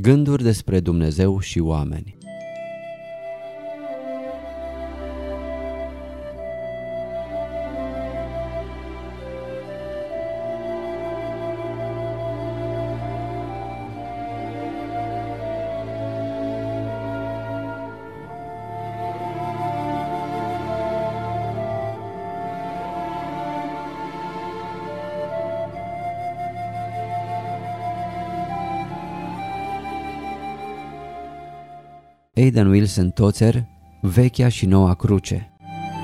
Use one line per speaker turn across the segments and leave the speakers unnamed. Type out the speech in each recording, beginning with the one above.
Gânduri despre Dumnezeu și oameni. Aidan Wilson Tozer, Vechea și Noua Cruce.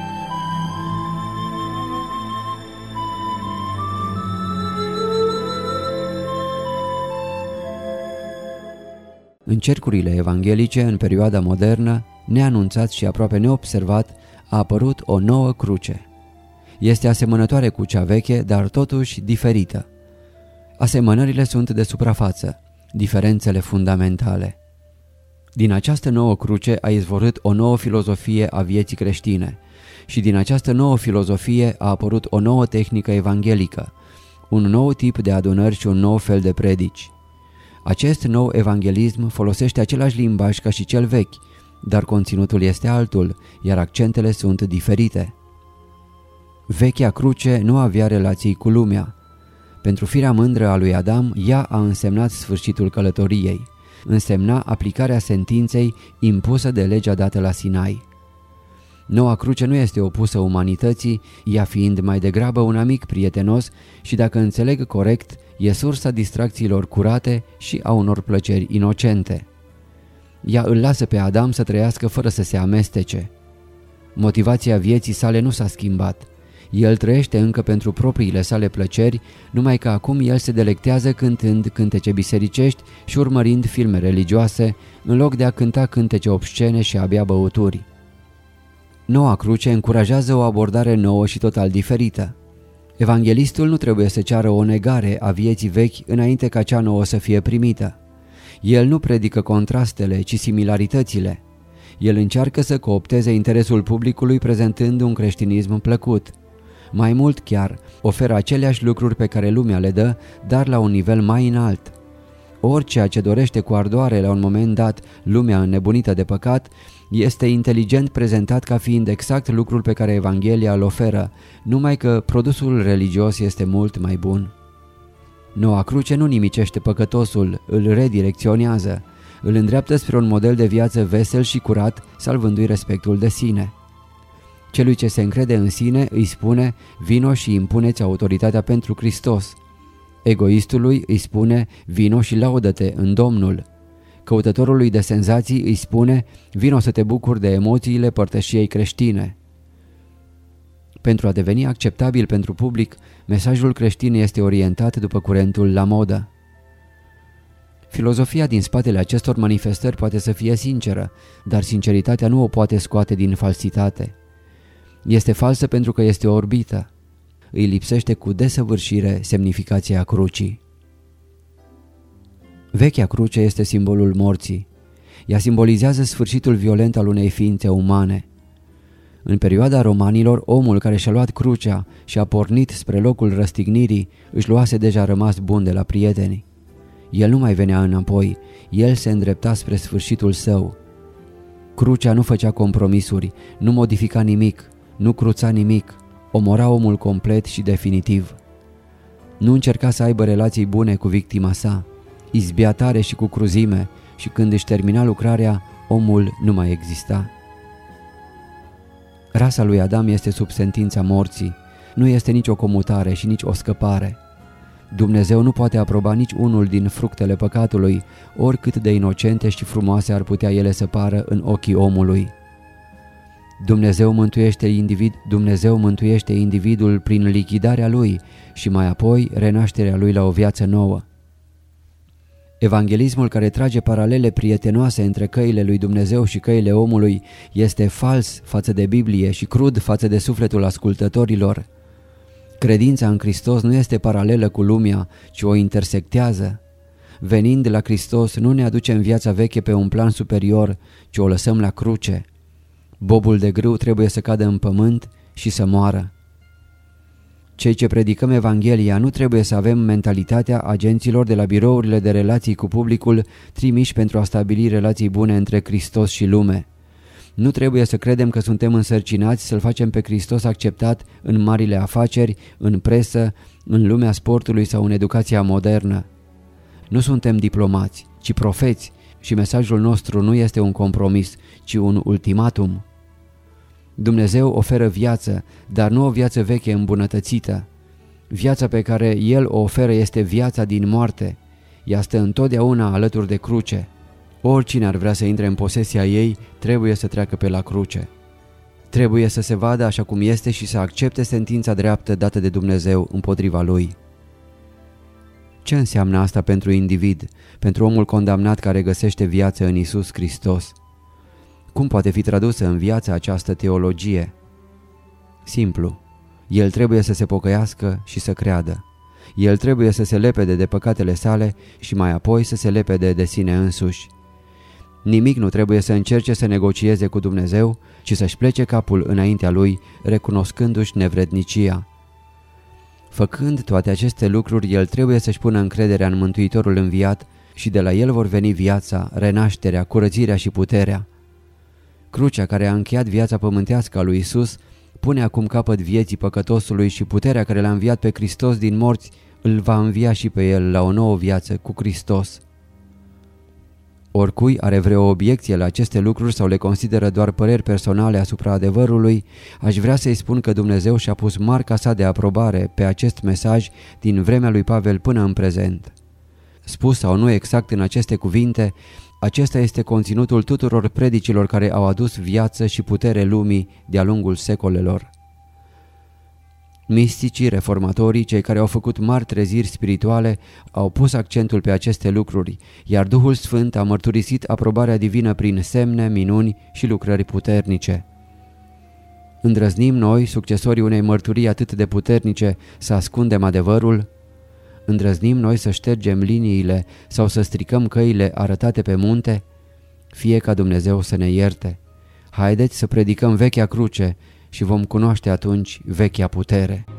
În cercurile evanghelice, în perioada modernă, neanunțat și aproape neobservat, a apărut o nouă cruce. Este asemănătoare cu cea veche, dar totuși diferită. Asemănările sunt de suprafață, diferențele fundamentale. Din această nouă cruce a izvorât o nouă filozofie a vieții creștine și din această nouă filozofie a apărut o nouă tehnică evanghelică, un nou tip de adunări și un nou fel de predici. Acest nou evanghelism folosește același limbaj ca și cel vechi, dar conținutul este altul, iar accentele sunt diferite. Vechea cruce nu avea relații cu lumea. Pentru firea mândră a lui Adam, ea a însemnat sfârșitul călătoriei. Însemna aplicarea sentinței impusă de legea dată la Sinai. Noua cruce nu este opusă umanității, ea fiind mai degrabă un amic prietenos și, dacă înțeleg corect, e sursa distracțiilor curate și a unor plăceri inocente. Ea îl lasă pe Adam să trăiască fără să se amestece. Motivația vieții sale nu s-a schimbat. El trăiește încă pentru propriile sale plăceri, numai că acum el se delectează cântând cântece bisericești și urmărind filme religioase, în loc de a cânta cântece obscene și a bea băuturi. Noua cruce încurajează o abordare nouă și total diferită. Evanghelistul nu trebuie să ceară o negare a vieții vechi înainte ca cea nouă să fie primită. El nu predică contrastele, ci similaritățile. El încearcă să coopteze interesul publicului prezentând un creștinism plăcut. Mai mult chiar, oferă aceleași lucruri pe care lumea le dă, dar la un nivel mai înalt. Orice ce dorește cu ardoare la un moment dat lumea înnebunită de păcat, este inteligent prezentat ca fiind exact lucrul pe care Evanghelia îl oferă, numai că produsul religios este mult mai bun. Noua cruce nu nimicește păcătosul, îl redirecționează, îl îndreaptă spre un model de viață vesel și curat, salvându-i respectul de sine. Celui ce se încrede în sine îi spune: vino și impuneți autoritatea pentru Hristos. Egoistului îi spune: vino și laudă-te în Domnul. Căutătorului de senzații îi spune: vino să te bucuri de emoțiile părtășiei creștine. Pentru a deveni acceptabil pentru public, mesajul creștin este orientat după curentul la modă. Filozofia din spatele acestor manifestări poate să fie sinceră, dar sinceritatea nu o poate scoate din falsitate. Este falsă pentru că este orbită. Îi lipsește cu desăvârșire semnificația crucii. Vechea cruce este simbolul morții. Ea simbolizează sfârșitul violent al unei ființe umane. În perioada romanilor, omul care și-a luat crucea și a pornit spre locul răstignirii își luase deja rămas bun de la prieteni. El nu mai venea înapoi, el se îndrepta spre sfârșitul său. Crucea nu făcea compromisuri, nu modifica nimic, nu cruța nimic, omora omul complet și definitiv. Nu încerca să aibă relații bune cu victima sa, izbea tare și cu cruzime și când își termina lucrarea, omul nu mai exista. Rasa lui Adam este sub sentința morții, nu este nici o comutare și nici o scăpare. Dumnezeu nu poate aproba nici unul din fructele păcatului, oricât de inocente și frumoase ar putea ele să pară în ochii omului. Dumnezeu mântuiește individul prin lichidarea lui și mai apoi renașterea lui la o viață nouă. Evanghelismul care trage paralele prietenoase între căile lui Dumnezeu și căile omului este fals față de Biblie și crud față de sufletul ascultătorilor. Credința în Hristos nu este paralelă cu lumea, ci o intersectează. Venind la Hristos, nu ne aducem viața veche pe un plan superior, ci o lăsăm la cruce. Bobul de grâu trebuie să cadă în pământ și să moară. Cei ce predicăm Evanghelia nu trebuie să avem mentalitatea agenților de la birourile de relații cu publicul trimiși pentru a stabili relații bune între Hristos și lume. Nu trebuie să credem că suntem însărcinați să-L facem pe Hristos acceptat în marile afaceri, în presă, în lumea sportului sau în educația modernă. Nu suntem diplomați, ci profeți și mesajul nostru nu este un compromis, ci un ultimatum. Dumnezeu oferă viață, dar nu o viață veche îmbunătățită. Viața pe care El o oferă este viața din moarte. Ea stă întotdeauna alături de cruce. Oricine ar vrea să intre în posesia ei, trebuie să treacă pe la cruce. Trebuie să se vadă așa cum este și să accepte sentința dreaptă dată de Dumnezeu împotriva lui. Ce înseamnă asta pentru individ, pentru omul condamnat care găsește viață în Iisus Hristos? Cum poate fi tradusă în viață această teologie? Simplu. El trebuie să se pocăiască și să creadă. El trebuie să se lepede de păcatele sale și mai apoi să se lepede de sine însuși. Nimic nu trebuie să încerce să negocieze cu Dumnezeu, ci să-și plece capul înaintea Lui, recunoscându-și nevrednicia. Făcând toate aceste lucruri, el trebuie să-și pună încrederea în Mântuitorul înviat și de la el vor veni viața, renașterea, curățirea și puterea. Crucea care a încheiat viața pământească a lui Isus pune acum capăt vieții păcătosului și puterea care l-a înviat pe Hristos din morți îl va învia și pe el la o nouă viață cu Hristos. Oricui are vreo obiecție la aceste lucruri sau le consideră doar păreri personale asupra adevărului, aș vrea să-i spun că Dumnezeu și-a pus marca sa de aprobare pe acest mesaj din vremea lui Pavel până în prezent. Spus sau nu exact în aceste cuvinte, acesta este conținutul tuturor predicilor care au adus viață și putere lumii de-a lungul secolelor. Misticii, reformatorii, cei care au făcut mari treziri spirituale, au pus accentul pe aceste lucruri, iar Duhul Sfânt a mărturisit aprobarea divină prin semne, minuni și lucrări puternice. Îndrăznim noi, succesorii unei mărturii atât de puternice, să ascundem adevărul? Îndrăznim noi să ștergem liniile sau să stricăm căile arătate pe munte? Fie ca Dumnezeu să ne ierte. Haideți să predicăm vechea cruce și vom cunoaște atunci vechea putere.